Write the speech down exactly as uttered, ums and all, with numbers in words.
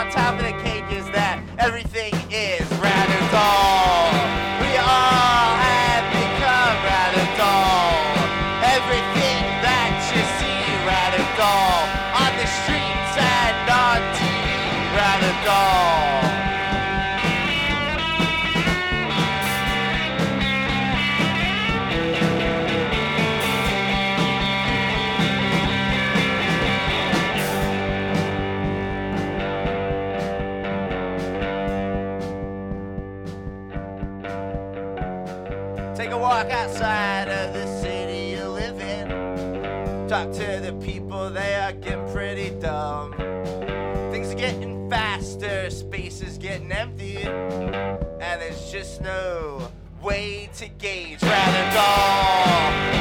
on top of the cake is that everything is rather dull. We all have become rather dull. Everything that you see rather dull. On the streets and on T V rather dull. Take a walk outside of the city you live in. Talk to the people, they are getting pretty dumb. Things are getting faster, space is getting empty, and there's just no way to gauge rather dull.